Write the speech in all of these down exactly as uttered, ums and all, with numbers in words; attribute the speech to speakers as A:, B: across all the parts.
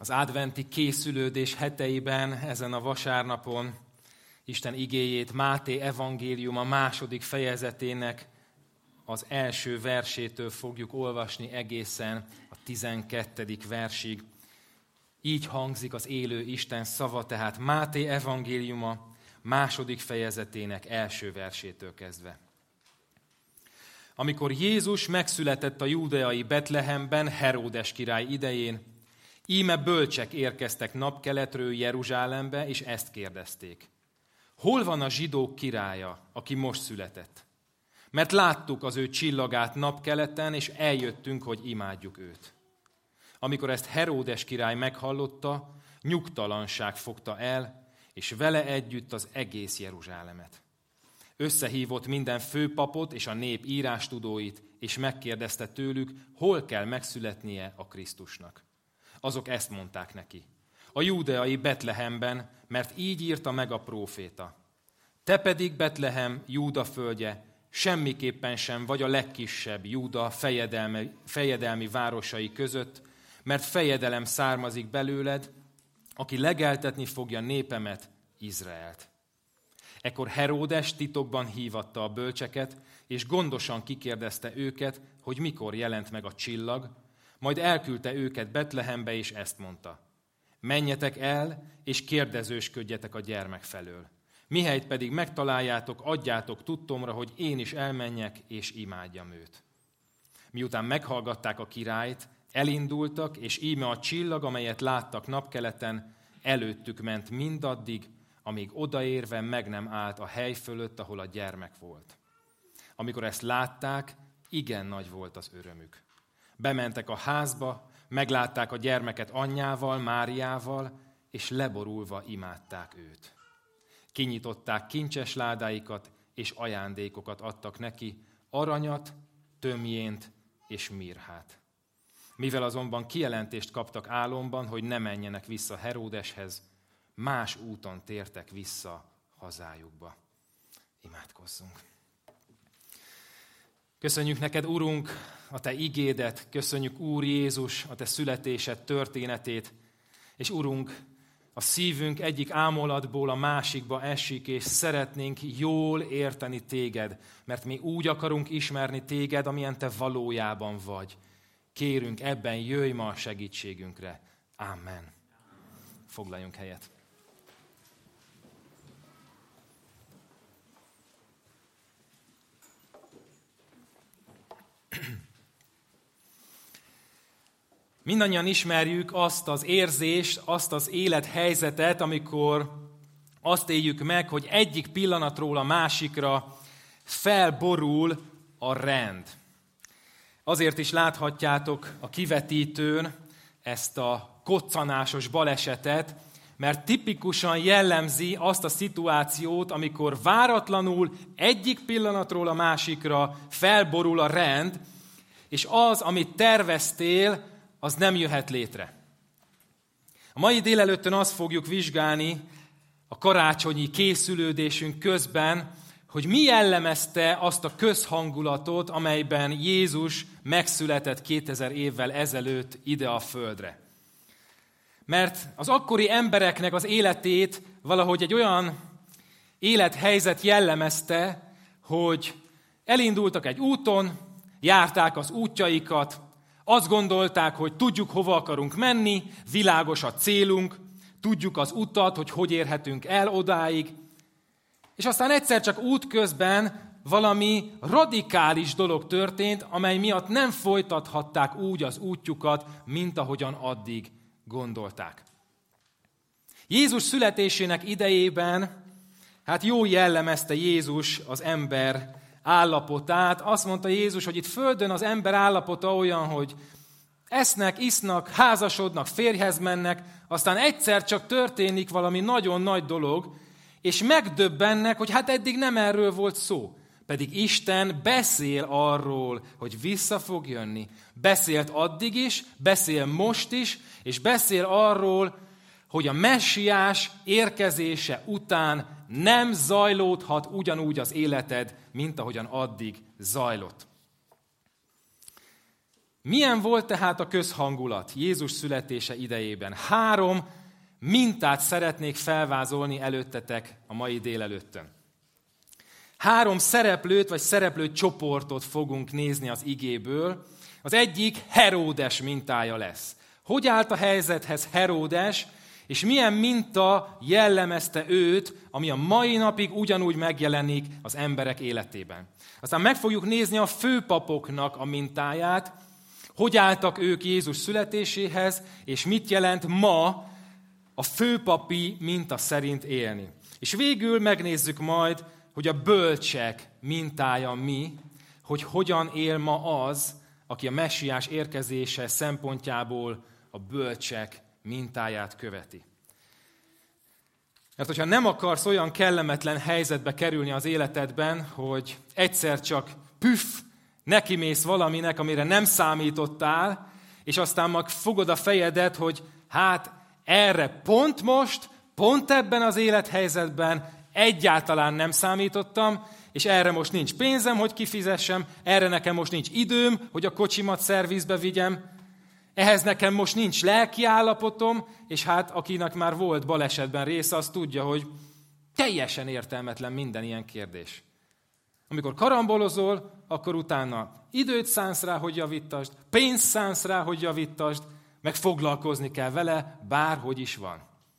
A: Az adventi készülődés heteiben, ezen a vasárnapon Isten igéjét Máté evangéliuma második fejezetének az első versétől fogjuk olvasni egészen a tizenkettedik versig. Így hangzik az élő Isten szava, tehát Máté evangéliuma második fejezetének első versétől kezdve. Amikor Jézus megszületett a júdeai Betlehemben Heródes király idején, íme bölcsek érkeztek napkeletről Jeruzsálembe, és ezt kérdezték. Hol van a zsidók királya, aki most született? Mert láttuk az ő csillagát napkeleten, és eljöttünk, hogy imádjuk őt. Amikor ezt Heródes király meghallotta, nyugtalanság fogta el, és vele együtt az egész Jeruzsálemet. Összehívott minden főpapot és a nép írástudóit, és megkérdezte tőlük, hol kell megszületnie a Krisztusnak. Azok ezt mondták neki. A júdeai Betlehemben, mert így írta meg a próféta. Te pedig, Betlehem, Júda földje, semmiképpen sem vagy a legkisebb Júda fejedelmi, fejedelmi városai között, mert fejedelem származik belőled, aki legeltetni fogja népemet, Izraelt. Ekkor Heródes titokban hívatta a bölcseket, és gondosan kikérdezte őket, hogy mikor jelent meg a csillag, majd elküldte őket Betlehembe, és ezt mondta. Menjetek el, és kérdezősködjetek a gyermek felől. Mihelyt pedig megtaláljátok, adjátok tudtomra, hogy én is elmenjek, és imádjam őt. Miután meghallgatták a királyt, elindultak, és íme a csillag, amelyet láttak napkeleten, előttük ment mindaddig, amíg odaérve meg nem állt a hely fölött, ahol a gyermek volt. Amikor ezt látták, igen nagy volt az örömük. Bementek a házba, meglátták a gyermeket anyjával, Máriával, és leborulva imádták őt. Kinyitották kincses ládáikat, és ajándékokat adtak neki, aranyat, tömjént és mirhát. Mivel azonban kijelentést kaptak álomban, hogy ne menjenek vissza Heródeshez, más úton tértek vissza hazájukba. Imádkozzunk. Köszönjük neked, Urunk, a te igédet, köszönjük, Úr Jézus, a te születésed történetét, és Urunk, a szívünk egyik ámolatból a másikba esik, és szeretnénk jól érteni téged, mert mi úgy akarunk ismerni téged, amilyen te valójában vagy. Kérünk, ebben jöjj ma a segítségünkre. Amen. Foglaljunk helyet. Mindannyian ismerjük azt az érzést, azt az élethelyzetet, amikor azt éljük meg, hogy egyik pillanatról a másikra felborul a rend. Azért is láthatjátok a kivetítőn ezt a koccanásos balesetet, mert tipikusan jellemzi azt a szituációt, amikor váratlanul egyik pillanatról a másikra felborul a rend, és az, amit terveztél, az nem jöhet létre. A mai délelőttön azt fogjuk vizsgálni a karácsonyi készülődésünk közben, hogy mi jellemezte azt a közhangulatot, amelyben Jézus megszületett kétezer évvel ezelőtt ide a földre. Mert az akkori embereknek az életét valahogy egy olyan élethelyzet jellemezte, hogy elindultak egy úton, járták az útjaikat, azt gondolták, hogy tudjuk, hova akarunk menni, világos a célunk, tudjuk az utat, hogy hogy érhetünk el odáig, és aztán egyszer csak útközben valami radikális dolog történt, amely miatt nem folytathatták úgy az útjukat, mint ahogyan addig gondolták. Jézus születésének idejében, hát jó jellemezte Jézus az ember állapotát. Azt mondta Jézus, hogy itt földön az ember állapota olyan, hogy esznek, isznak, házasodnak, férjhez mennek, aztán egyszer csak történik valami nagyon nagy dolog, és megdöbbennek, hogy hát eddig nem erről volt szó. Pedig Isten beszél arról, hogy vissza fog jönni. Beszélt addig is, beszél most is, és beszél arról, hogy a messiás érkezése után nem zajlódhat ugyanúgy az életed, mint ahogyan addig zajlott. Milyen volt tehát a közhangulat Jézus születése idejében? Három mintát szeretnék felvázolni előttetek a mai délelőttön. Három szereplőt vagy szereplő csoportot fogunk nézni az igéből. Az egyik Heródes mintája lesz. Hogy állt a helyzethez Heródes, és milyen minta jellemezte őt, ami a mai napig ugyanúgy megjelenik az emberek életében. Aztán meg fogjuk nézni a főpapoknak a mintáját, hogy álltak ők Jézus születéséhez, és mit jelent ma a főpapi minta szerint élni. És végül megnézzük majd, hogy a bölcsek mintája mi, hogy hogyan él ma az, aki a messiás érkezése szempontjából a bölcsek mintáját követi. Mert hogyha nem akarsz olyan kellemetlen helyzetbe kerülni az életedben, hogy egyszer csak püff, nekimész valaminek, amire nem számítottál, és aztán meg fogod a fejedet, hogy hát erre pont most, pont ebben az élethelyzetben egyáltalán nem számítottam, és erre most nincs pénzem, hogy kifizessem, erre nekem most nincs időm, hogy a kocsimat szervizbe vigyem, ehhez nekem most nincs lelki állapotom, és hát akinek már volt balesetben része, az tudja, hogy teljesen értelmetlen minden ilyen kérdés. Amikor karambolozol, akkor utána időt szánsz rá, hogy javítasd, pénzt szánsz rá, hogy javítasd, meg foglalkozni kell vele, bárhogy is van.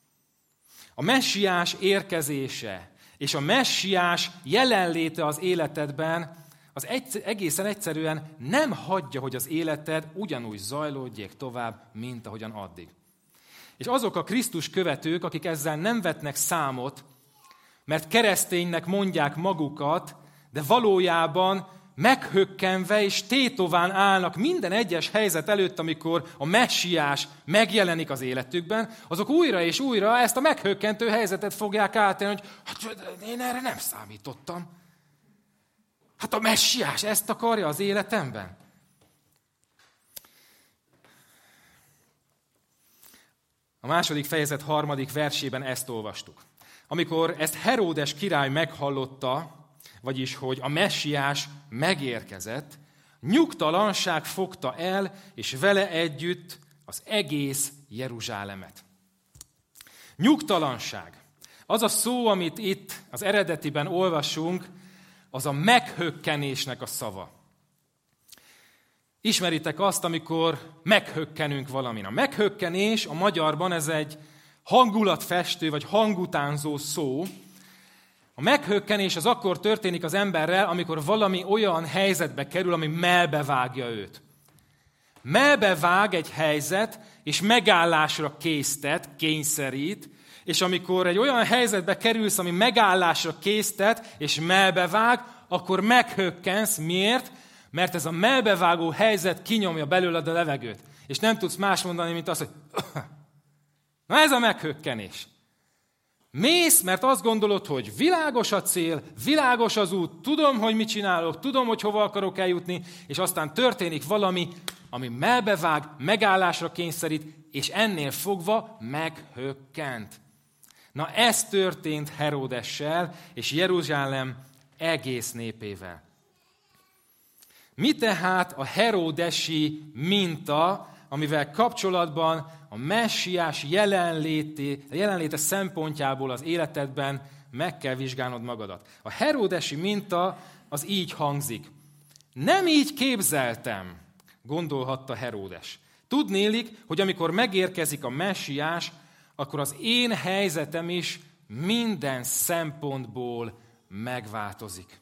A: A messiás érkezése és a messiás jelenléte az életedben az egészen egyszerűen nem hagyja, hogy az életed ugyanúgy zajlódjék tovább, mint ahogyan addig. És azok a Krisztus követők, akik ezzel nem vetnek számot, mert kereszténynek mondják magukat, de valójában meghökkenve és tétován állnak minden egyes helyzet előtt, amikor a messiás megjelenik az életükben, azok újra és újra ezt a meghökkentő helyzetet fogják átélni, hogy hát én erre nem számítottam. Hát a messiás ezt akarja az életemben? A második fejezet harmadik versében ezt olvastuk. Amikor ezt Heródes király meghallotta, vagyis, hogy a messiás megérkezett, nyugtalanság fogta el, és vele együtt az egész Jeruzsálemet. Nyugtalanság. Az a szó, amit itt az eredetiben olvasunk, az a meghökkenésnek a szava. Ismeritek azt, amikor meghökkenünk valamin. A meghökkenés a magyarban ez egy hangulatfestő vagy hangutánzó szó. A meghökkenés az akkor történik az emberrel, amikor valami olyan helyzetbe kerül, ami mellbevágja őt. Mellbevág egy helyzet, és megállásra késztet, kényszerít, és amikor egy olyan helyzetbe kerülsz, ami megállásra késztet, és mellbevág, akkor meghökkensz. Miért? Mert ez a mellbevágó helyzet kinyomja belőled a levegőt. És nem tudsz más mondani, mint azt, hogy na ez a meghökkenés. Mész, mert azt gondolod, hogy világos a cél, világos az út, tudom, hogy mit csinálok, tudom, hogy hova akarok eljutni, és aztán történik valami, ami mellbevág, megállásra kényszerít, és ennél fogva meghökkent. Na ez történt Heródessel és Jeruzsálem egész népével. Mi tehát a heródesi minta, amivel kapcsolatban a messiás jelenléte, jelenléte szempontjából az életedben meg kell vizsgálnod magadat. A heródesi minta az így hangzik. Nem így képzeltem, gondolhatta Heródes. Tudnélik, hogy amikor megérkezik a messiás, akkor az én helyzetem is minden szempontból megváltozik.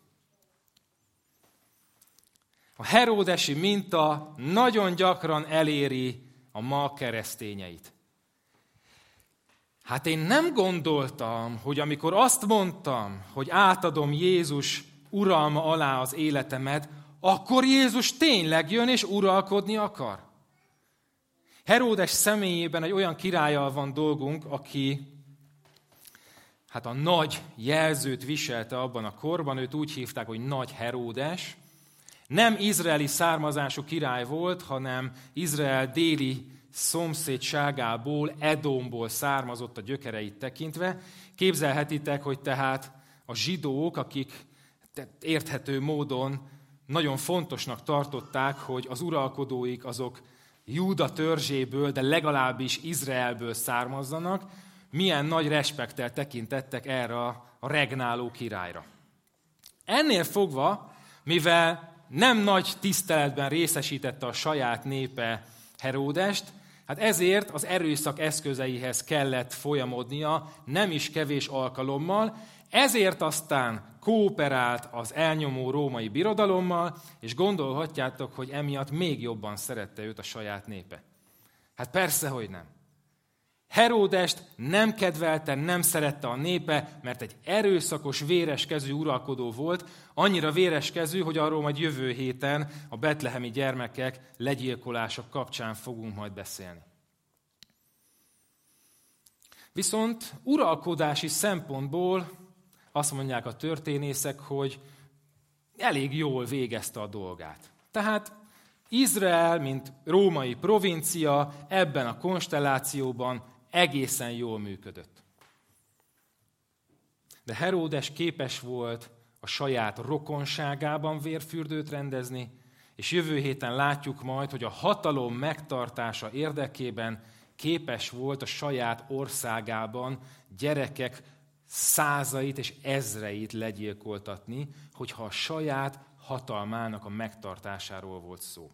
A: A heródesi minta nagyon gyakran eléri a ma keresztényeit. Hát én nem gondoltam, hogy amikor azt mondtam, hogy átadom Jézus uralma alá az életemet, akkor Jézus tényleg jön és uralkodni akar. Heródes személyében egy olyan királlyal van dolgunk, aki hát a nagy jelzőt viselte abban a korban, őt úgy hívták, hogy Nagy Heródes. Nem izraeli származású király volt, hanem Izrael déli szomszédságából, Edomból származott a gyökereit tekintve. Képzelhetitek, hogy tehát a zsidók, akik érthető módon nagyon fontosnak tartották, hogy az uralkodóik azok Júda törzséből, de legalábbis Izraelből származzanak, milyen nagy respekttel tekintettek erre a regnáló királyra. Ennél fogva, mivel nem nagy tiszteletben részesítette a saját népe Heródest, hát ezért az erőszak eszközeihez kellett folyamodnia, nem is kevés alkalommal, ezért aztán kooperált az elnyomó római birodalommal, és gondolhatjátok, hogy emiatt még jobban szerette őt a saját népe. Hát persze, hogy nem. Heródest nem kedvelte, nem szerette a népe, mert egy erőszakos, véreskezű uralkodó volt, annyira véreskezű, hogy arról majd jövő héten a betlehemi gyermekek legyilkolása kapcsán fogunk majd beszélni. Viszont uralkodási szempontból azt mondják a történészek, hogy elég jól végezte a dolgát. Tehát Izrael, mint római provincia ebben a konstellációban egészen jól működött. De Heródes képes volt a saját rokonságában vérfürdőt rendezni, és jövő héten látjuk majd, hogy a hatalom megtartása érdekében képes volt a saját országában gyerekek százait és ezreit legyilkoltatni, hogyha a saját hatalmának a megtartásáról volt szó.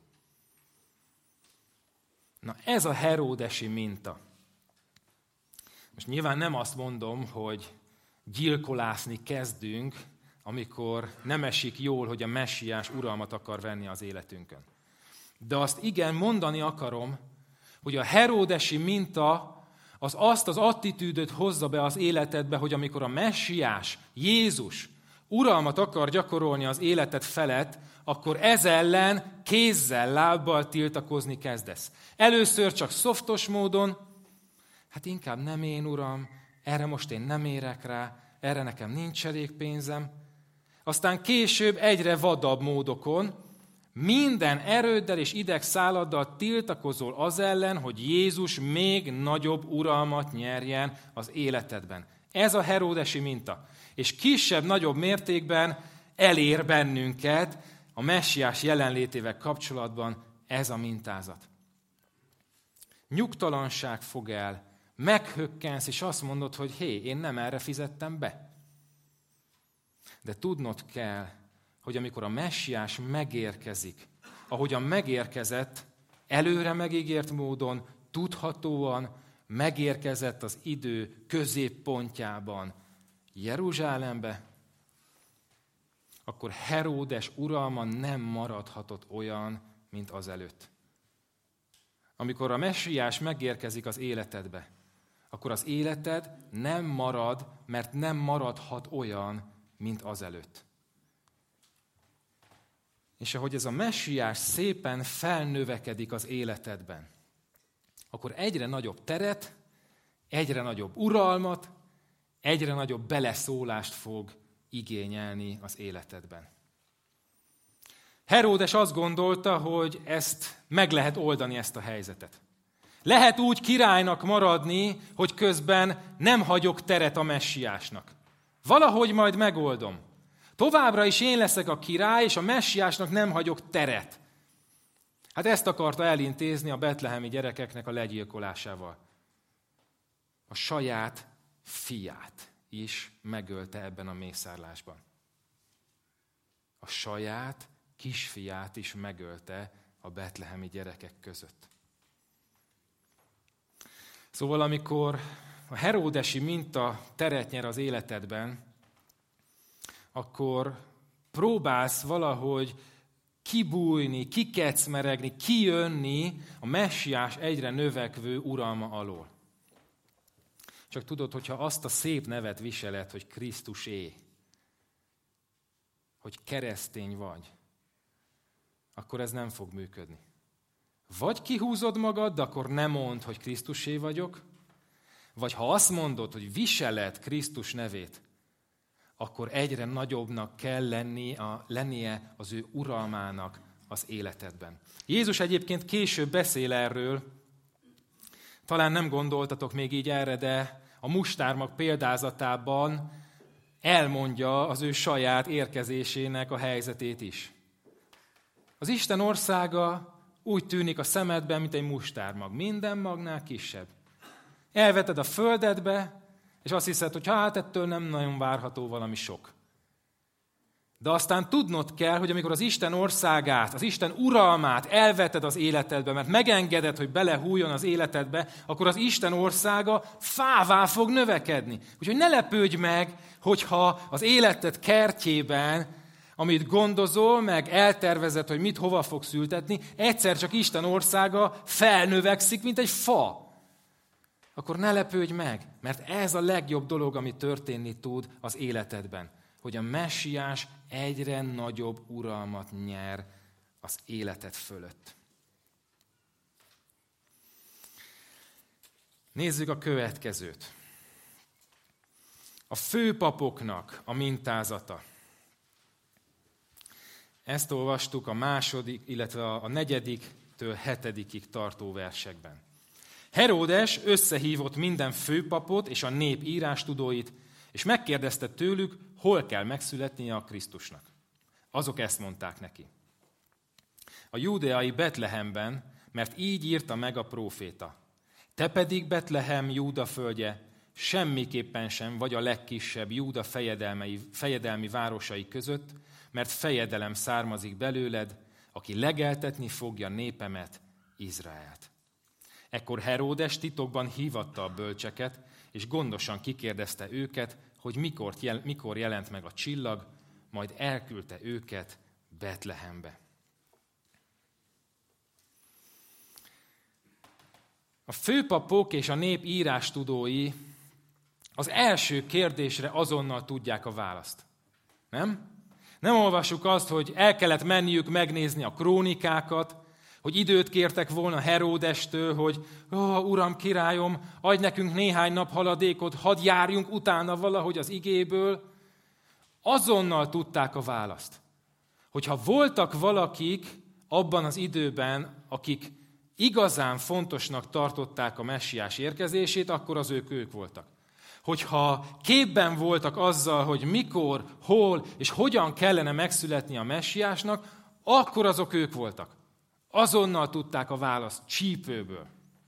A: Na ez a heródesi minta. Most nyilván nem azt mondom, hogy gyilkolászni kezdünk, amikor nem esik jól, hogy a messiás uralmat akar venni az életünkön. De azt igen, mondani akarom, hogy a heródesi minta az azt az attitűdöt hozza be az életedbe, hogy amikor a messiás, Jézus uralmat akar gyakorolni az életed felett, akkor ez ellen kézzel, lábbal tiltakozni kezdesz. Először csak szoftos módon, hát inkább nem én, Uram, erre most én nem érek rá, erre nekem nincs elég pénzem. Aztán később egyre vadabb módokon, minden erőddel és idegszáladdal tiltakozol az ellen, hogy Jézus még nagyobb uralmat nyerjen az életedben. Ez a heródesi minta. És kisebb-nagyobb mértékben elér bennünket a messiás jelenlétével kapcsolatban ez a mintázat. Nyugtalanság fog el, meghökkensz, és azt mondod, hogy hé, én nem erre fizettem be. De tudnod kell, hogy amikor a messiás megérkezik, ahogyan megérkezett, előre megígért módon, tudhatóan megérkezett az idő középpontjában Jeruzsálembe, akkor Heródes uralma nem maradhatott olyan, mint azelőtt. Amikor a messiás megérkezik az életedbe, akkor az életed nem marad, mert nem maradhat olyan, mint azelőtt. És ahogy ez a messiás szépen felnövekedik az életedben, akkor egyre nagyobb teret, egyre nagyobb uralmat, egyre nagyobb beleszólást fog igényelni az életedben. Heródes azt gondolta, hogy ezt meg lehet oldani, ezt a helyzetet. Lehet úgy királynak maradni, hogy közben nem hagyok teret a messiásnak. Valahogy majd megoldom. Továbbra is én leszek a király, és a messiásnak nem hagyok teret. Hát ezt akarta elintézni a betlehemi gyerekeknek a legyilkolásával. A saját fiát is megölte ebben a mészárlásban. A saját kisfiát is megölte a betlehemi gyerekek között. Szóval amikor a heródesi minta teret nyer az életedben, akkor próbálsz valahogy kibújni, kikecmeregni, kijönni a messiás egyre növekvő uralma alól. Csak tudod, hogyha azt a szép nevet viseled, hogy Krisztusé, hogy keresztény vagy, akkor ez nem fog működni. Vagy kihúzod magad, de akkor nem mondd, hogy Krisztusé vagyok, vagy ha azt mondod, hogy viseled Krisztus nevét, akkor egyre nagyobbnak kell lenni a, lennie az ő uralmának az életedben. Jézus egyébként később beszél erről, talán nem gondoltatok még így erre, de a mustármag példázatában elmondja az ő saját érkezésének a helyzetét is. Az Isten országa úgy tűnik a szemedben, mint egy mustármag. Minden magnál kisebb. Elveted a földedbe, és azt hiszed, hogy hát ettől nem nagyon várható valami sok. De aztán tudnod kell, hogy amikor az Isten országát, az Isten uralmát elveted az életedbe, mert megengeded, hogy belehújjon az életedbe, akkor az Isten országa fává fog növekedni. Úgyhogy ne lepődj meg, hogyha az életed kertjében, amit gondozol, meg eltervezed, hogy mit hova fogsz ültetni, egyszer csak Isten országa felnövekszik, mint egy fa. Akkor ne lepődj meg, mert ez a legjobb dolog, ami történni tud az életedben. Hogy a messiás egyre nagyobb uralmat nyer az életed fölött. Nézzük a következőt. A főpapoknak a mintázata. Ezt olvastuk a második, illetve a negyediktől hetedikig tartó versekben. Heródes összehívott minden főpapot és a nép írástudóit, és megkérdezte tőlük, hol kell megszületnie a Krisztusnak. Azok ezt mondták neki. A júdeai Betlehemben, mert így írta meg a próféta. Te pedig, Betlehem, Júda földje, semmiképpen sem vagy a legkisebb Júda fejedelmi, fejedelmi városai között, mert fejedelem származik belőled, aki legeltetni fogja népemet, Izraelt. Ekkor Heródes titokban hívatta a bölcseket, és gondosan kikérdezte őket, hogy mikor, jel, mikor jelent meg a csillag, majd elküldte őket Betlehembe. A főpapok és a nép írástudói az első kérdésre azonnal tudják a választ. Nem? Nem olvassuk azt, hogy el kellett menniük megnézni a krónikákat, hogy időt kértek volna Heródestől, hogy ó, uram, királyom, adj nekünk néhány nap haladékot, hadd járjunk utána valahogy az igéből. Azonnal tudták a választ. Hogyha voltak valakik abban az időben, akik igazán fontosnak tartották a messiás érkezését, akkor az ők ők voltak. Hogyha képben voltak azzal, hogy mikor, hol és hogyan kellene megszületni a messiásnak, akkor azok ők voltak. Azonnal tudták a választ csípőből.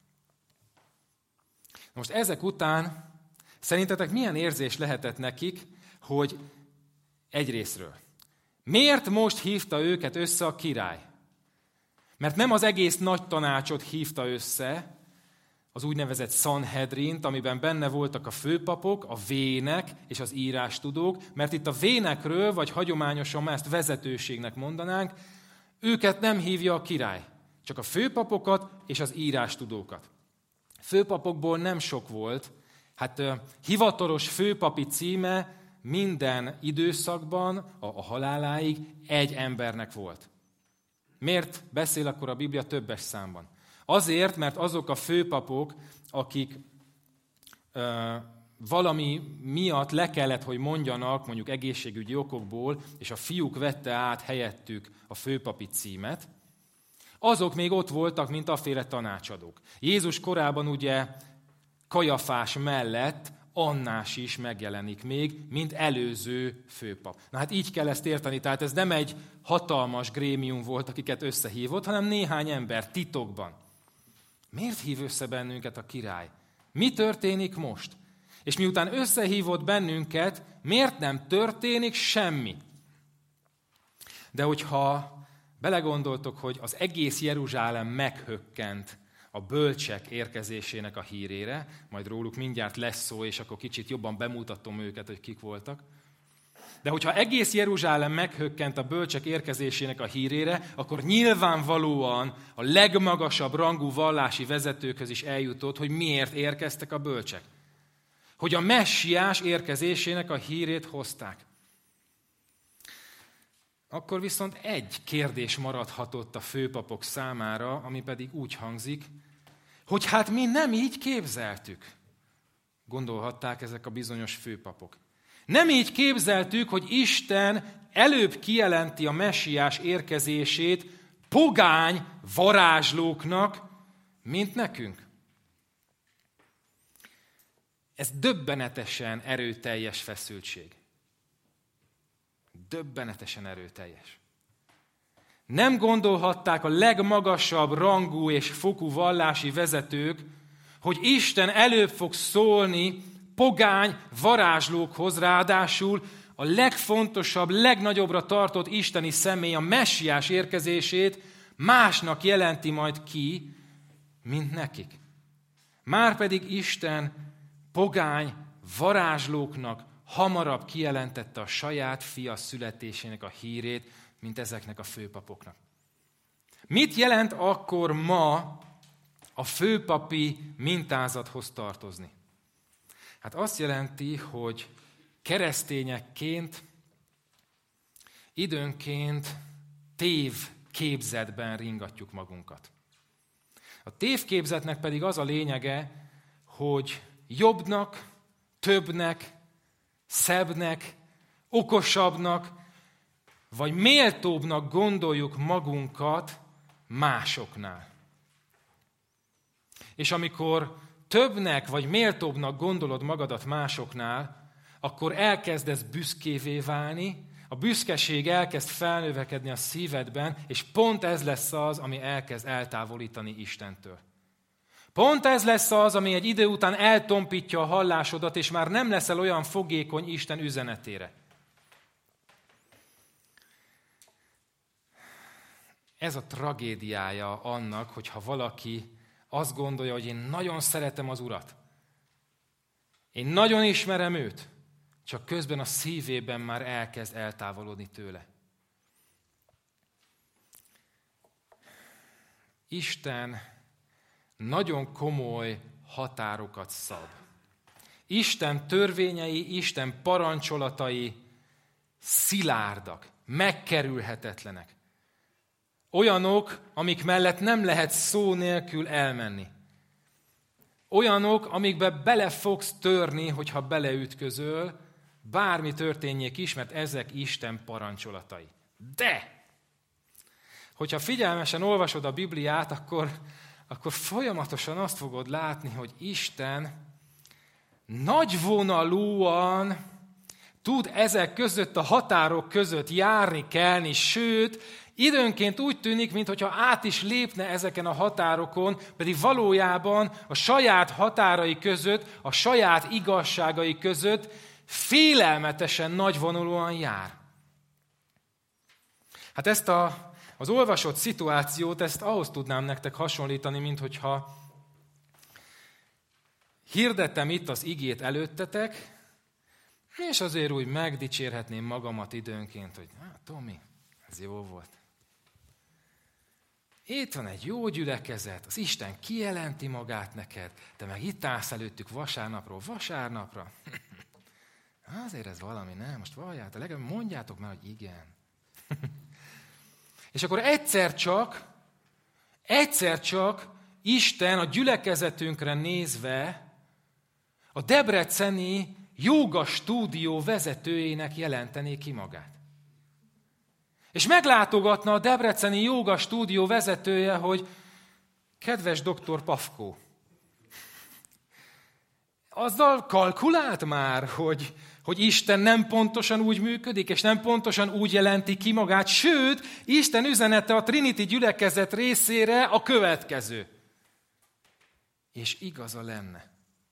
A: Most ezek után szerintetek milyen érzés lehetett nekik, hogy egyrészről. Miért most hívta őket össze a király? Mert nem az egész nagy tanácsot hívta össze, az úgynevezett Sanhedrint, amiben benne voltak a főpapok, a vének és az írástudók, mert itt a vénekről, vagy hagyományosan már ezt vezetőségnek mondanánk, őket nem hívja a király, csak a főpapokat és az írástudókat. Főpapokból nem sok volt, hát hivatalos főpapi címe minden időszakban, a, a haláláig egy embernek volt. Miért beszél akkor a Biblia többes számban? Azért, mert azok a főpapok, akik ö, valami miatt le kellett, hogy mondjanak, mondjuk egészségügyi okokból, és a fiúk vette át helyettük a főpapi címet, azok még ott voltak, mint aféle tanácsadók. Jézus korában ugye Kajafás mellett Annás is megjelenik még, mint előző főpap. Na hát így kell ezt érteni, tehát ez nem egy hatalmas grémium volt, akiket összehívott, hanem néhány ember titokban. Miért hív össze bennünket a király? Mi történik most? És miután összehívott bennünket, miért nem történik semmi? De hogyha belegondoltok, hogy az egész Jeruzsálem meghökkent a bölcsek érkezésének a hírére, majd róluk mindjárt lesz szó, és akkor kicsit jobban bemutatom őket, hogy kik voltak. De hogyha egész Jeruzsálem meghökkent a bölcsek érkezésének a hírére, akkor nyilvánvalóan a legmagasabb rangú vallási vezetőkhöz is eljutott, hogy miért érkeztek a bölcsek. Hogy a messiás érkezésének a hírét hozták. Akkor viszont egy kérdés maradhatott a főpapok számára, ami pedig úgy hangzik, hogy hát mi nem így képzeltük. Gondolhatták ezek a bizonyos főpapok. Nem így képzeltük, hogy Isten előbb kijelenti a messiás érkezését pogány varázslóknak, mint nekünk. Ez döbbenetesen erőteljes feszültség. Döbbenetesen erőteljes. Nem gondolhatták a legmagasabb rangú és fokú vallási vezetők, hogy Isten előbb fog szólni pogány varázslókhoz, ráadásul a legfontosabb, legnagyobbra tartott isteni személy, a messiás érkezését másnak jelenti majd ki, mint nekik. Márpedig Isten pogány varázslóknak hamarabb kijelentette a saját fia születésének a hírét, mint ezeknek a főpapoknak. Mit jelent akkor ma a főpapi mintázathoz tartozni? Hát azt jelenti, hogy keresztényekként időnként tévképzetben ringatjuk magunkat. A tévképzetnek pedig az a lényege, hogy jobbnak, többnek, szebbnek, okosabbnak, vagy méltóbbnak gondoljuk magunkat másoknál. És amikor többnek vagy méltóbbnak gondolod magadat másoknál, akkor elkezdesz büszkévé válni, a büszkeség elkezd felnövekedni a szívedben, és pont ez lesz az, ami elkezd eltávolítani Istentől. Pont ez lesz az, ami egy idő után eltompítja a hallásodat, és már nem leszel olyan fogékony Isten üzenetére. Ez a tragédiája annak, hogyha valaki azt gondolja, hogy én nagyon szeretem az Urat. Én nagyon ismerem őt, csak közben a szívében már elkezd eltávolodni tőle. Isten nagyon komoly határokat szab. Isten törvényei, Isten parancsolatai szilárdak, megkerülhetetlenek. Olyanok, amik mellett nem lehet szó nélkül elmenni. Olyanok, amikbe bele fogsz törni, hogyha beleütközöl, bármi történjék is, mert ezek Isten parancsolatai. De, hogyha figyelmesen olvasod a Bibliát, akkor, akkor folyamatosan azt fogod látni, hogy Isten nagyvonalúan tud ezek között, a határok között járni, kelni, sőt, időnként úgy tűnik, mintha át is lépne ezeken a határokon, pedig valójában a saját határai között, a saját igazságai között félelmetesen nagyvonalúan jár. Hát ezt a, az olvasott szituációt, ezt ahhoz tudnám nektek hasonlítani, mint hogyha hirdettem itt az igét előttetek, és azért úgy megdicsérhetném magamat időnként, hogy hát Tomi, ez jó volt. Itt van egy jó gyülekezet, az Isten kijelenti magát neked, te meg itt állsz előttük vasárnapról vasárnapra. Azért ez valami, nem? Most valljátok, legalább mondjátok már, hogy igen. És akkor egyszer csak, egyszer csak Isten a gyülekezetünkre nézve a debreceni jóga stúdió vezetőjének jelentené ki magát. És meglátogatna a debreceni jóga stúdió vezetője, hogy kedves doktor Pafkó, azzal kalkulált már, hogy, hogy Isten nem pontosan úgy működik, és nem pontosan úgy jelenti ki magát, sőt, Isten üzenete a Trinity gyülekezet részére a következő. És igaza lenne.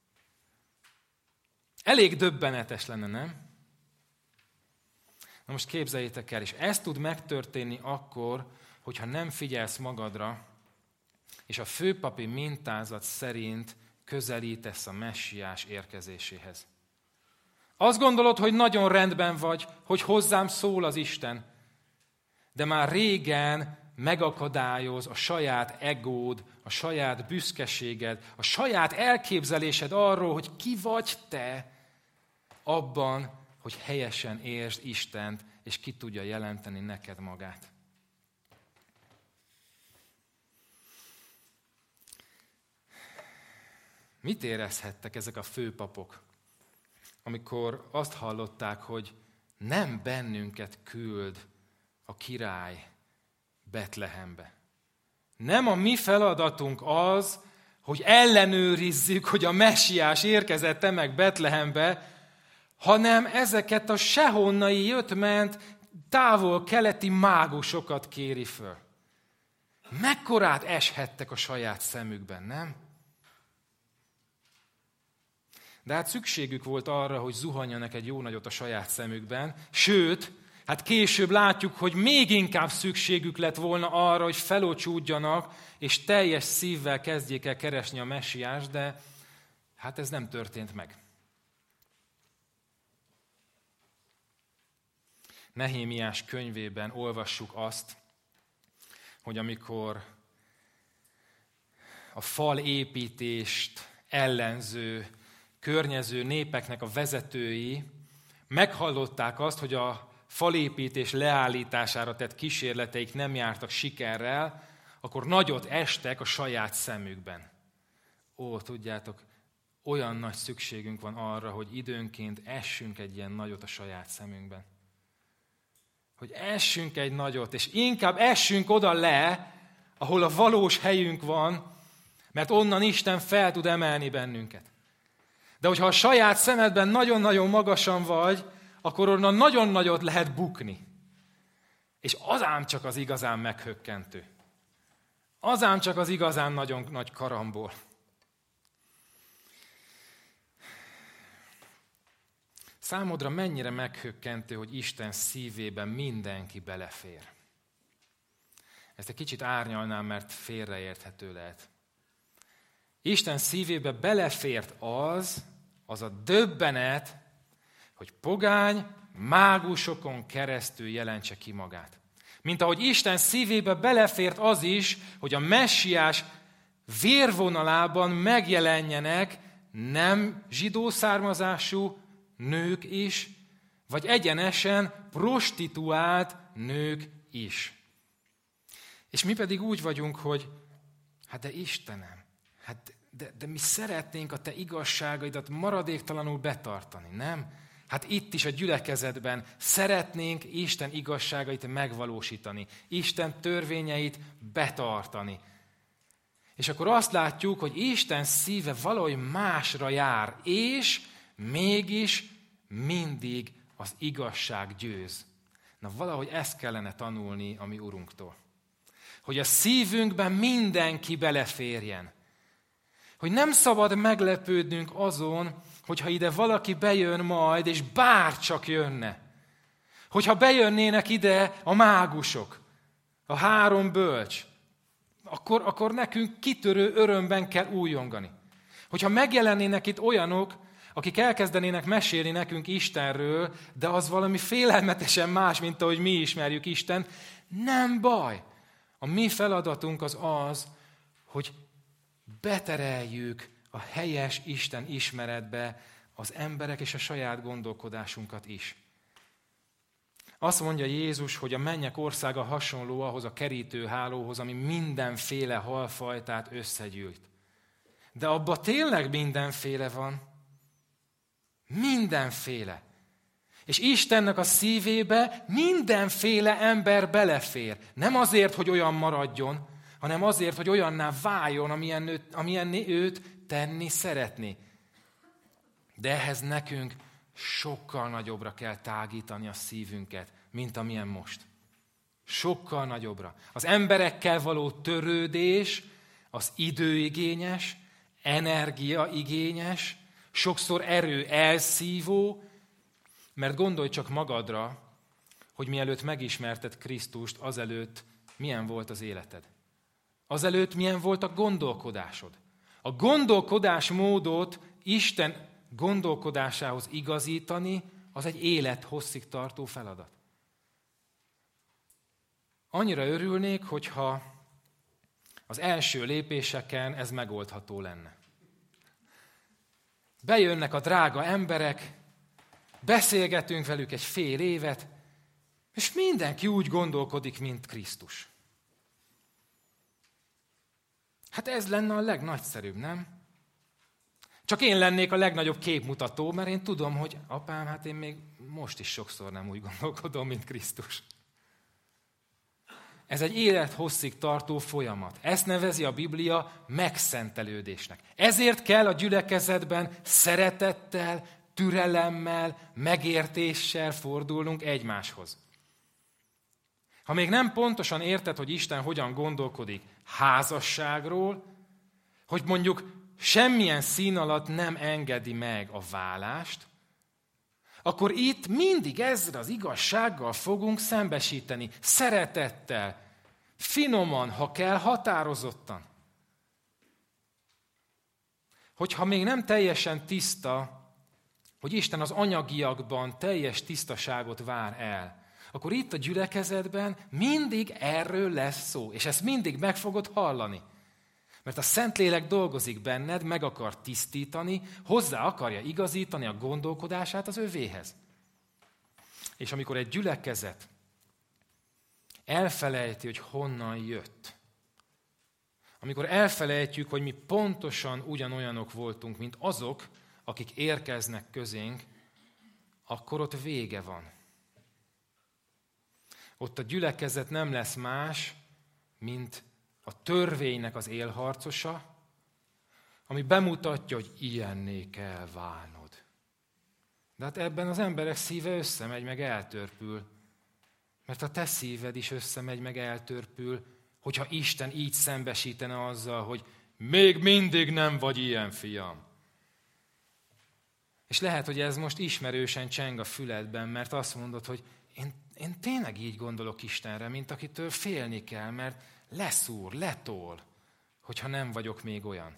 A: Elég döbbenetes lenne, nem? Na most képzeljétek el, és ez tud megtörténni akkor, hogyha nem figyelsz magadra, és a főpapi mintázat szerint közelítesz a messiás érkezéséhez. Azt gondolod, hogy nagyon rendben vagy, hogy hozzám szól az Isten, de már régen megakadályoz a saját egód, a saját büszkeséged, a saját elképzelésed arról, hogy ki vagy te abban, hogy helyesen értsd Istent, és ki tudja jelenteni neked magát. Mit érezhettek ezek a főpapok, amikor azt hallották, hogy nem bennünket küld a király Betlehembe? Nem a mi feladatunk az, hogy ellenőrizzük, hogy a messiás érkezett-e meg Betlehembe, hanem ezeket a sehonnai jött-ment távol-keleti mágusokat kéri föl. Mekkorát eshettek a saját szemükben, nem? De hát szükségük volt arra, hogy zuhanjanak egy jó nagyot a saját szemükben, sőt, hát később látjuk, hogy még inkább szükségük lett volna arra, hogy felocsúdjanak, és teljes szívvel kezdjék el keresni a messiást, de hát ez nem történt meg. Nehémiás könyvében olvassuk azt, hogy amikor a falépítést ellenző, környező népeknek a vezetői meghallották azt, hogy a falépítés leállítására tett kísérleteik nem jártak sikerrel, akkor nagyot estek a saját szemükben. Ó, tudjátok, olyan nagy szükségünk van arra, hogy időnként essünk egy ilyen nagyot a saját szemünkben. Hogy essünk egy nagyot, és inkább essünk oda le, ahol a valós helyünk van, mert onnan Isten fel tud emelni bennünket. De hogyha a saját szemedben nagyon-nagyon magasan vagy, akkor onnan nagyon nagyot lehet bukni. És az ám csak az igazán meghökkentő. Az ám csak az igazán nagyon nagy karambol. Számodra mennyire meghökkentő, hogy Isten szívében mindenki belefér. Ezt egy kicsit árnyalnám, mert félreérthető lehet. Isten szívébe belefért az, az a döbbenet, hogy pogány mágusokon keresztül jelentse ki magát. Mint ahogy Isten szívébe belefért az is, hogy a messiás vérvonalában megjelenjenek nem zsidó származású nők is, vagy egyenesen prostituált nők is. És mi pedig úgy vagyunk, hogy hát de Istenem, hát de, de mi szeretnénk a te igazságaidat maradéktalanul betartani, nem? Hát itt is a gyülekezetben szeretnénk Isten igazságait megvalósítani, Isten törvényeit betartani. És akkor azt látjuk, hogy Isten szíve valahogy másra jár, és mégis mindig az igazság győz. Na valahogy ezt kellene tanulni a mi Urunktól. Hogy a szívünkben mindenki beleférjen. Hogy nem szabad meglepődnünk azon, hogyha ide valaki bejön majd, és bárcsak jönne. Hogyha bejönnének ide a mágusok, a három bölcs, akkor, akkor nekünk kitörő örömben kell újongani. Hogyha megjelennének itt olyanok, akik elkezdenének mesélni nekünk Istenről, de az valami félelmetesen más, mint ahogy mi ismerjük Istent, nem baj. A mi feladatunk az az, hogy betereljük a helyes Isten ismeretbe az emberek és a saját gondolkodásunkat is. Azt mondja Jézus, hogy a mennyek országa hasonló ahhoz a kerítőhálóhoz, ami mindenféle halfajtát összegyűjt. De abban tényleg mindenféle van. Mindenféle. És Istennek a szívébe mindenféle ember belefér. Nem azért, hogy olyan maradjon, hanem azért, hogy olyanná váljon, amilyen őt, amilyen őt tenni szeretné. De ehhez nekünk sokkal nagyobbra kell tágítani a szívünket, mint amilyen most. Sokkal nagyobbra. Az emberekkel való törődés, az időigényes, energiaigényes, sokszor erő elszívó, mert gondolj csak magadra, hogy mielőtt megismerted Krisztust, azelőtt milyen volt az életed. Azelőtt milyen volt a gondolkodásod. A gondolkodásmódot Isten gondolkodásához igazítani, az egy élethosszig tartó feladat. Annyira örülnék, hogyha az első lépéseken ez megoldható lenne. Bejönnek a drága emberek, beszélgetünk velük egy fél évet, és mindenki úgy gondolkodik, mint Krisztus. Hát ez lenne a legnagyszerűbb, nem? Csak én lennék a legnagyobb képmutató, mert én tudom, hogy apám, hát én még most is sokszor nem úgy gondolkodom, mint Krisztus. Ez egy élethosszig tartó folyamat. Ezt nevezi a Biblia megszentelődésnek. Ezért kell a gyülekezetben szeretettel, türelemmel, megértéssel fordulnunk egymáshoz. Ha még nem pontosan érted, hogy Isten hogyan gondolkodik házasságról, hogy mondjuk semmilyen szín alatt nem engedi meg a válást, akkor itt mindig ezzel az igazsággal fogunk szembesíteni, szeretettel, finoman, ha kell, határozottan. Hogyha még nem teljesen tiszta, hogy Isten az anyagiakban teljes tisztaságot vár el, akkor itt a gyülekezetben mindig erről lesz szó, és ezt mindig meg fogod hallani. Mert a Szentlélek dolgozik benned, meg akar tisztítani, hozzá akarja igazítani a gondolkodását az övéhez. És amikor egy gyülekezet elfelejti, hogy honnan jött, amikor elfelejtjük, hogy mi pontosan ugyanolyanok voltunk, mint azok, akik érkeznek közénk, akkor ott vége van. Ott a gyülekezet nem lesz más, mint a törvénynek az élharcosa, ami bemutatja, hogy ilyenné kell válnod. De hát ebben az emberek szíve összemegy, meg eltörpül. Mert a te szíved is összemegy, meg eltörpül, hogyha Isten így szembesítene azzal, hogy még mindig nem vagy ilyen, fiam. És lehet, hogy ez most ismerősen cseng a füledben, mert azt mondod, hogy én, én tényleg így gondolok Istenre, mint akitől félni kell, mert leszúr, letol, hogyha nem vagyok még olyan.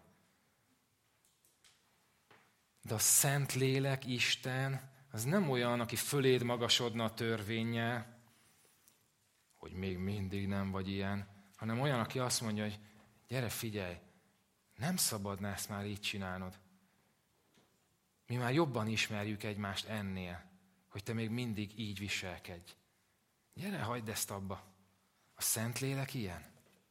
A: De a Szentlélek, Isten, az nem olyan, aki föléd magasodna a törvénnyel, hogy még mindig nem vagy ilyen, hanem olyan, aki azt mondja, hogy gyere, figyelj, nem szabadna ezt már így csinálnod. Mi már jobban ismerjük egymást ennél, hogy te még mindig így viselkedj. Gyere, hagyd ezt abba. A Szentlélek ilyen.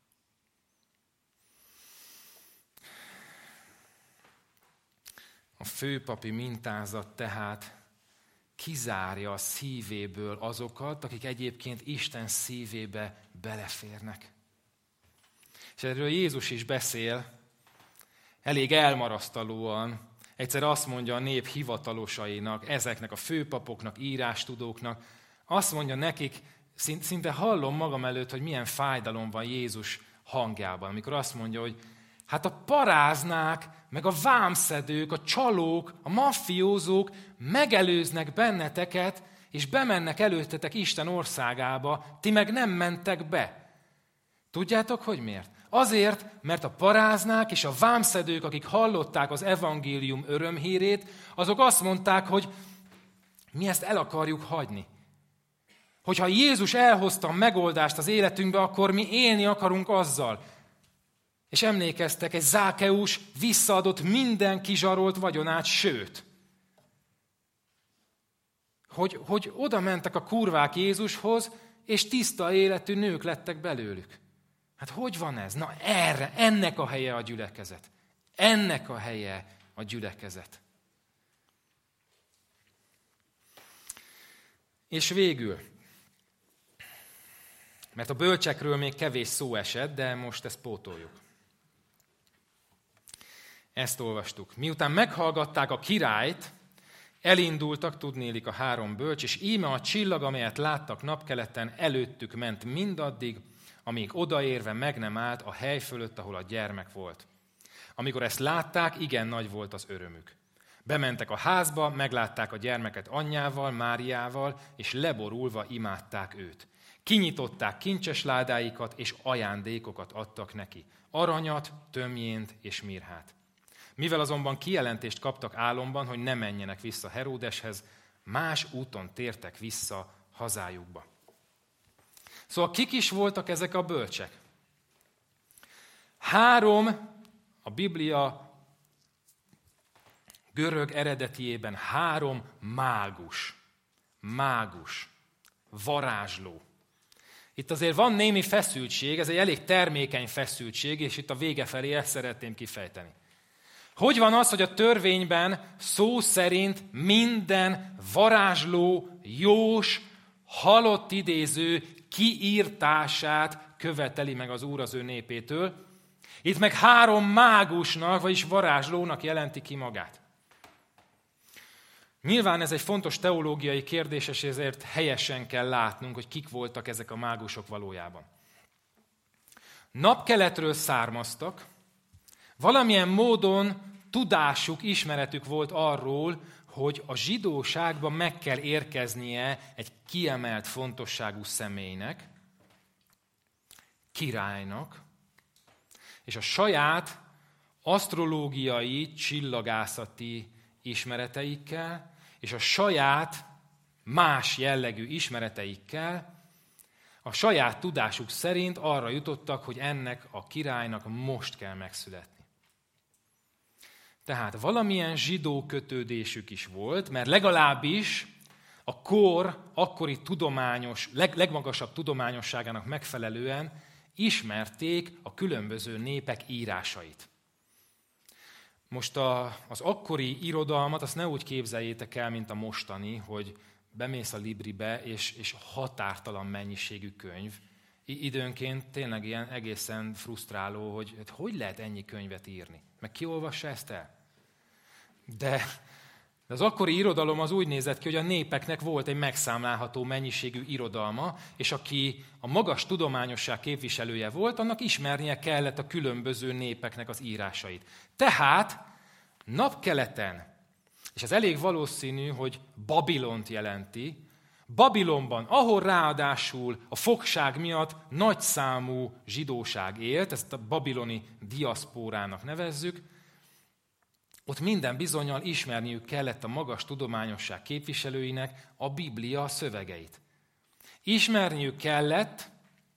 A: A főpapi mintázat tehát kizárja a szívéből azokat, akik egyébként Isten szívébe beleférnek. És erről Jézus is beszél, elég elmarasztalóan. Egyszer azt mondja a nép hivatalosainak, ezeknek a főpapoknak, írástudóknak, azt mondja nekik, szinte hallom magam előtt, hogy milyen fájdalom van Jézus hangjában, amikor azt mondja, hogy hát a paráznák, meg a vámszedők, a csalók, a maffiózók megelőznek benneteket, és bemennek előttetek Isten országába, ti meg nem mentek be. Tudjátok, hogy miért? Azért, mert a paráznák és a vámszedők, akik hallották az evangélium örömhírét, azok azt mondták, hogy mi ezt el akarjuk hagyni. Hogyha Jézus elhozta a megoldást az életünkbe, akkor mi élni akarunk azzal. És emlékeztek, egy Zákeus visszaadott minden kizsarolt vagyonát, sőt, hogy, hogy oda mentek a kurvák Jézushoz, és tiszta életű nők lettek belőlük. Hát hogy van ez? Na erre, ennek a helye a gyülekezet. Ennek a helye a gyülekezet. És végül, mert a bölcsekről még kevés szó esett, de most ezt pótoljuk. Ezt olvastuk. Miután meghallgatták a királyt, elindultak, tudnélik a három bölcs, és íme a csillag, amelyet láttak napkeleten, előttük ment mindaddig, amíg odaérve meg nem állt a hely fölött, ahol a gyermek volt. Amikor ezt látták, igen nagy volt az örömük. Bementek a házba, meglátták a gyermeket anyjával, Máriával, és leborulva imádták őt. Kinyitották kincses ládáikat, és ajándékokat adtak neki. Aranyat, tömjént és mirhát. Mivel azonban kijelentést kaptak álomban, hogy ne menjenek vissza Heródeshez, más úton tértek vissza hazájukba. Szóval kik is voltak ezek a bölcsek? Három, a Biblia görög eredetiében három mágus, mágus, varázsló. Itt azért van némi feszültség, ez egy elég termékeny feszültség, és itt a vége felé ezt szeretném kifejteni. Hogy van az, hogy a törvényben szó szerint minden varázsló, jós, halott idéző kiírtását követeli meg az Úr az ő népétől. Itt meg három mágusnak, vagyis varázslónak jelenti ki magát. Nyilván ez egy fontos teológiai kérdés, és ezért helyesen kell látnunk, hogy kik voltak ezek a mágusok valójában. Napkeletről származtak, valamilyen módon tudásuk, ismeretük volt arról, hogy a zsidóságban meg kell érkeznie egy kiemelt fontosságú személynek, királynak, és a saját asztrológiai, csillagászati ismereteikkel, és a saját más jellegű ismereteikkel, a saját tudásuk szerint arra jutottak, hogy ennek a királynak most kell megszületni. Tehát valamilyen zsidó kötődésük is volt, mert legalábbis a kor akkori tudományos, leg, legmagasabb tudományosságának megfelelően ismerték a különböző népek írásait. Most a, az akkori irodalmat azt ne úgy képzeljétek el, mint a mostani, hogy bemész a Libribe, és, és határtalan mennyiségű könyv. Időnként tényleg ilyen egészen frusztráló, hogy hogy, hogy lehet ennyi könyvet írni. Meg ki olvassa ezt el? De, de az akkori irodalom az úgy nézett ki, hogy a népeknek volt egy megszámlálható mennyiségű irodalma, és aki a magas tudományosság képviselője volt, annak ismernie kellett a különböző népeknek az írásait. Tehát napkeleten, és ez elég valószínű, hogy Babilont jelenti, Babilonban, ahol ráadásul a fogság miatt nagyszámú zsidóság élt, ezt a babiloni diaszpórának nevezzük, ott minden bizonnyal ismerniük kellett a magas tudományosság képviselőinek a Biblia szövegeit. Ismerniük kellett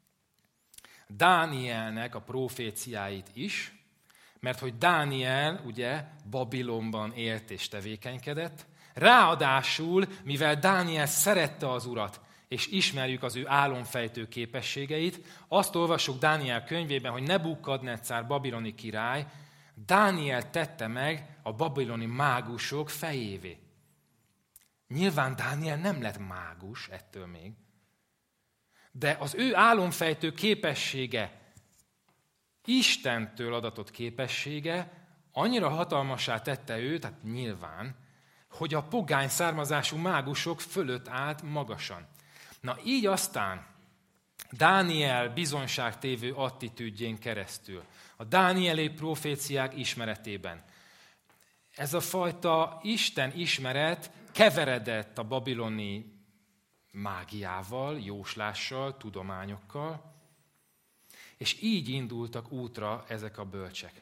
A: Dánielnek a proféciáit is, mert hogy Dániel ugye Babilonban élt és tevékenykedett, ráadásul, mivel Dániel szerette az Urat, és ismerjük az ő álomfejtő képességeit, azt olvassuk Dániel könyvében, hogy Nebukadnetszár babiloni király Dániel tette meg a babiloni mágusok fejévé. Nyilván Dániel nem lett mágus ettől még, de az ő álomfejtő képessége, Istentől adatott képessége annyira hatalmassá tette őt, tehát nyilván, hogy a pogány származású mágusok fölött állt magasan. Na így aztán Dániel bizonyságtévő attitűdjén keresztül, a dánieli proféciák ismeretében, ez a fajta Isten ismeret keveredett a babiloni mágiával, jóslással, tudományokkal, és így indultak útra ezek a bölcsek.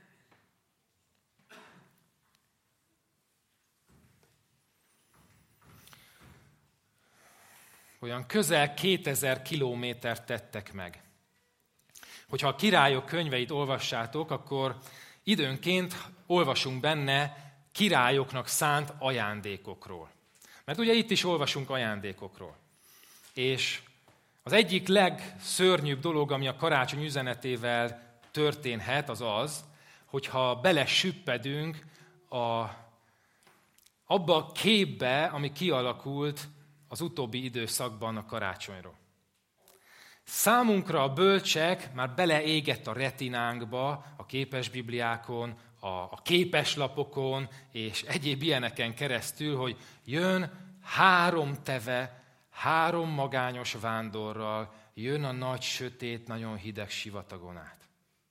A: Olyan közel kétezer kilométert tettek meg. Hogyha a királyok könyveit olvassátok, akkor időnként olvasunk benne királyoknak szánt ajándékokról. Mert ugye itt is olvasunk ajándékokról. És az egyik legszörnyűbb dolog, ami a karácsony üzenetével történhet, az az, hogyha belesüppedünk a, abba a képbe, ami kialakult az utóbbi időszakban a karácsonyról. Számunkra a bölcsek már beleégett a retinánkba, a képesbibliákon, a, a képeslapokon és egyéb ilyeneken keresztül, hogy jön három teve, három magányos vándorral, jön a nagy, sötét, nagyon hideg sivatagon át.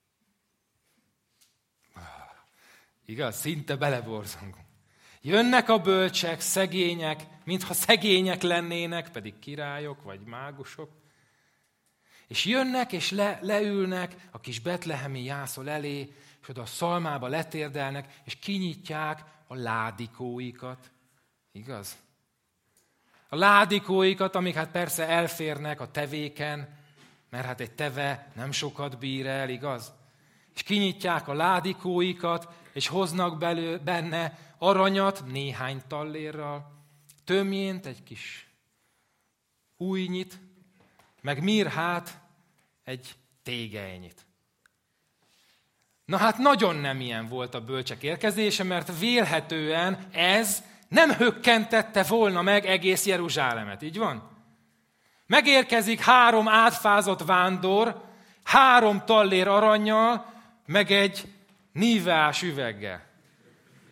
A: Igaz? Szinte beleborzongunk. Jönnek a bölcsek, szegények, mintha szegények lennének, pedig királyok vagy mágusok. És jönnek és le, leülnek a kis betlehemi jászol elé, és oda a szalmába letérdelnek, és kinyitják a ládikóikat. Igaz? A ládikóikat, amik hát persze elférnek a tevéken, mert hát egy teve nem sokat bír el, igaz? És kinyitják a ládikóikat, és hoznak belő, benne aranyat néhány tallérral, tömjént egy kis újnyit, meg mirhát, egy tégelynyit. Na hát nagyon nem ilyen volt a bölcsek érkezése, mert vélhetően ez nem hökkentette volna meg egész Jeruzsálemet, így van? Megérkezik három átfázott vándor, három tallér arannyal, meg egy níveás üveggel.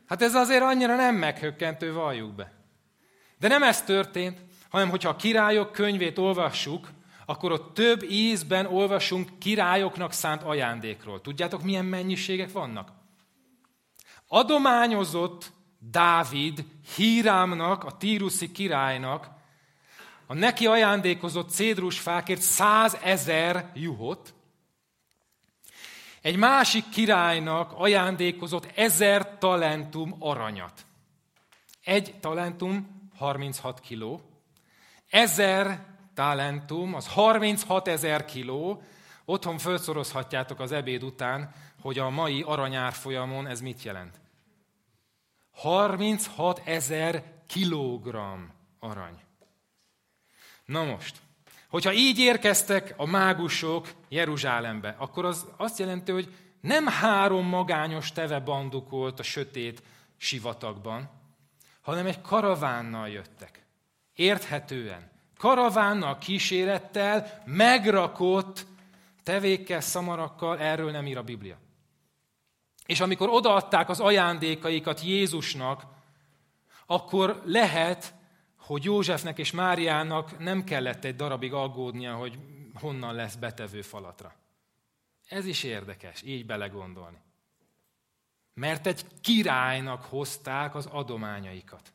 A: Hát ez azért annyira nem meghökkentő, valljuk be. De nem ez történt, hanem hogyha a királyok könyvét olvassuk, akkor ott több ízben olvasunk királyoknak szánt ajándékról. Tudjátok, milyen mennyiségek vannak? Adományozott Dávid Hírámnak, a tíruszi királynak, a neki ajándékozott cédrusfákért százezer juhot, egy másik királynak ajándékozott ezer talentum aranyat. Egy talentum harminchat kiló, ezer talentum, az harminchat ezer kiló, otthon felszorozhatjátok az ebéd után, hogy a mai aranyárfolyamon ez mit jelent. harminchat ezer kilogramm arany. Na most, hogyha így érkeztek a mágusok Jeruzsálembe, akkor az azt jelenti, hogy nem három magányos teve bandukolt a sötét sivatagban, hanem egy karavánnal jöttek. Érthetően. Karavánnal, kísérettel, megrakott tevékkel, szamarakkal, erről nem ír a Biblia. És amikor odaadták az ajándékaikat Jézusnak, akkor lehet, hogy Józsefnek és Máriának nem kellett egy darabig aggódnia, hogy honnan lesz betevő falatra. Ez is érdekes, így belegondolni. Mert egy királynak hozták az adományaikat.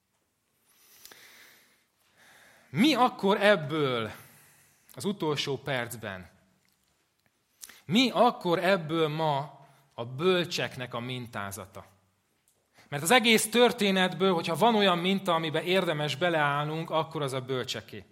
A: Mi akkor ebből az utolsó percben? Mi akkor ebből ma a bölcseknek a mintázata? Mert az egész történetből, hogyha van olyan minta, amiben érdemes beleállnunk, akkor az a bölcseké.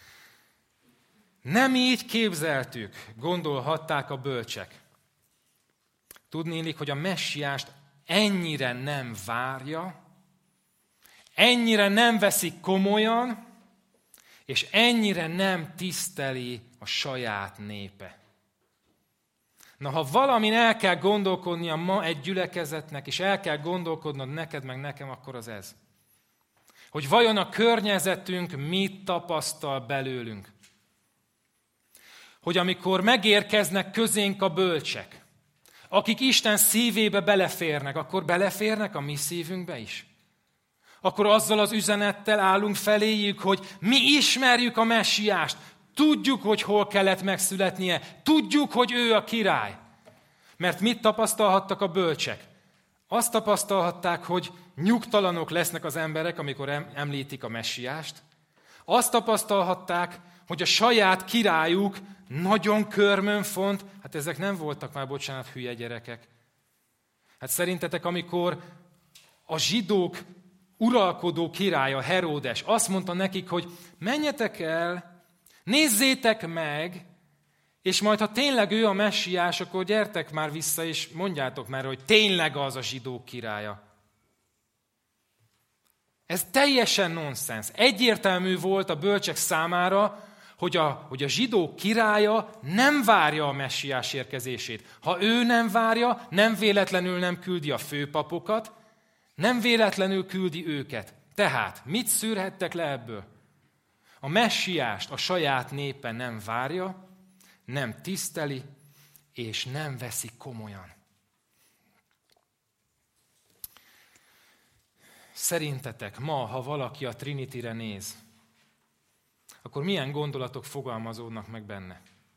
A: Nem így képzeltük, gondolhatták a bölcsek. Tudnélik, hogy a messiást ennyire nem várja, ennyire nem veszik komolyan, és ennyire nem tiszteli a saját népe. Na, ha valamin el kell gondolkodnia ma egy gyülekezetnek, és el kell gondolkodnod neked meg nekem, akkor az ez. Hogy vajon a környezetünk mit tapasztal belőlünk. Hogy amikor megérkeznek közénk a bölcsek, akik Isten szívébe beleférnek, akkor beleférnek a mi szívünkbe is. Akkor azzal az üzenettel állunk feléjük, hogy mi ismerjük a messiást, tudjuk, hogy hol kellett megszületnie, tudjuk, hogy ő a király. Mert mit tapasztalhattak a bölcsek? Azt tapasztalhatták, hogy nyugtalanok lesznek az emberek, amikor említik a messiást. Azt tapasztalhatták, hogy a saját királyuk nagyon körmönfont, hát ezek nem voltak már, bocsánat, hülye gyerekek. Hát szerintetek, amikor a zsidók uralkodó királya, Heródes azt mondta nekik, hogy menjetek el, nézzétek meg, és majd, ha tényleg ő a messiás, akkor gyertek már vissza, és mondjátok már, hogy tényleg az a zsidók királya. Ez teljesen nonsens. Egyértelmű volt a bölcsek számára, hogy a, hogy a zsidók királya nem várja a messiás érkezését. Ha ő nem várja, nem véletlenül nem küldi a főpapokat, nem véletlenül küldi őket. Tehát, mit szűrhettek le ebből? A messiást a saját népe nem várja, nem tiszteli, és nem veszi komolyan. Szerintetek ma, ha valaki a Trinity-re néz, akkor milyen gondolatok fogalmazódnak meg benne?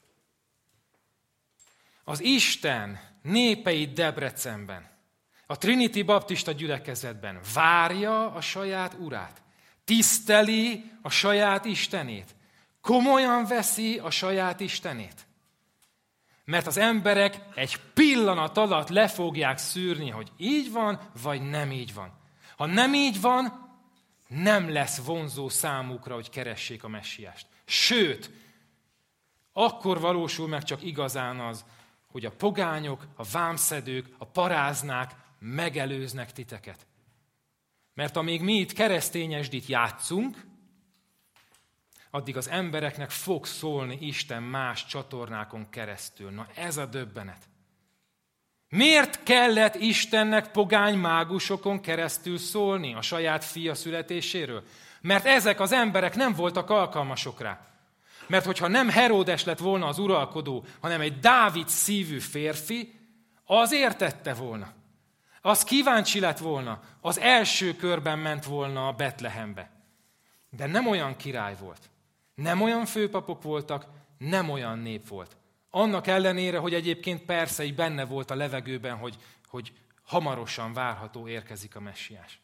A: Az Isten népeit Debrecenben, a Trinity Baptista gyülekezetben várja a saját urát, tiszteli a saját Istenét, komolyan veszi a saját Istenét. Mert az emberek egy pillanat alatt le fogják szűrni, hogy így van, vagy nem így van. Ha nem így van, nem lesz vonzó számukra, hogy keressék a messiást. Sőt, akkor valósul meg csak igazán az, hogy a pogányok, a vámszedők, a paráznák megelőznek titeket. Mert amíg mi itt keresztényesdit játszunk, addig az embereknek fog szólni Isten más csatornákon keresztül. Na ez a döbbenet. Miért kellett Istennek pogány mágusokon keresztül szólni a saját fia születéséről? Mert ezek az emberek nem voltak alkalmasok rá. Mert hogyha nem Heródes lett volna az uralkodó, hanem egy Dávid szívű férfi, az értette volna. Az kíváncsi lett volna, az első körben ment volna a Betlehembe. De nem olyan király volt. Nem olyan főpapok voltak, nem olyan nép volt. Annak ellenére, hogy egyébként persze így benne volt a levegőben, hogy, hogy hamarosan várható érkezik a messiás.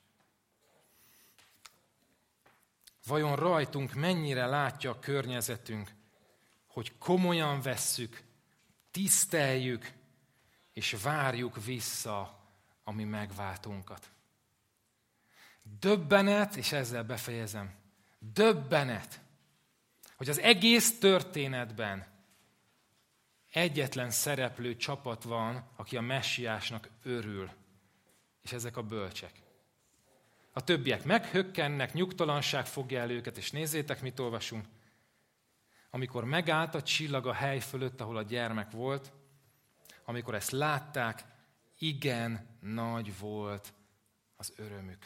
A: Vajon rajtunk mennyire látja a környezetünk, hogy komolyan vesszük, tiszteljük, és várjuk vissza a mi megváltónkat. Döbbenet, és ezzel befejezem, döbbenet, hogy az egész történetben egyetlen szereplő csapat van, aki a messiásnak örül, és ezek a bölcsek. A többiek meghökkennek, nyugtalanság fogja el őket, és nézzétek, mit olvasunk. Amikor megállt a csillag a hely fölött, ahol a gyermek volt, amikor ezt látták, igen nagy volt az örömük.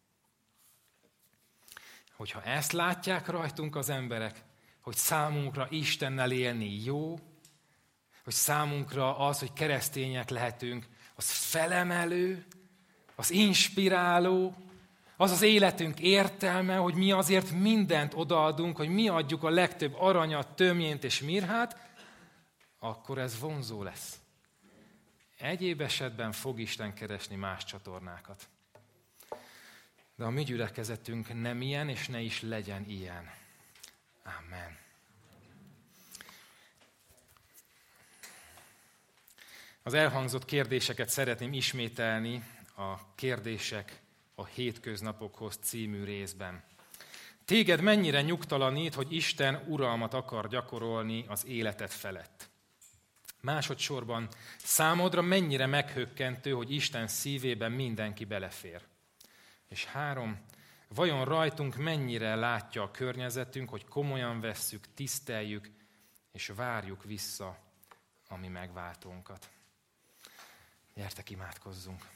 A: Hogyha ezt látják rajtunk az emberek, hogy számunkra Istennel élni jó, hogy számunkra az, hogy keresztények lehetünk, az felemelő, az inspiráló, az az életünk értelme, hogy mi azért mindent odaadunk, hogy mi adjuk a legtöbb aranyat, tömjént és mirhát, akkor ez vonzó lesz. Egyéb esetben fog Isten keresni más csatornákat. De a mi gyülekezetünk nem ilyen, és ne is legyen ilyen. Amen. Az elhangzott kérdéseket szeretném ismételni a Kérdések a hétköznapokhoz című részben. Téged mennyire nyugtalanít, hogy Isten uralmat akar gyakorolni az életed felett? Másodszorban, számodra mennyire meghökkentő, hogy Isten szívében mindenki belefér? És három, vajon rajtunk mennyire látja a környezetünk, hogy komolyan vesszük, tiszteljük és várjuk vissza a mi megváltónkat? Gyertek, imádkozzunk!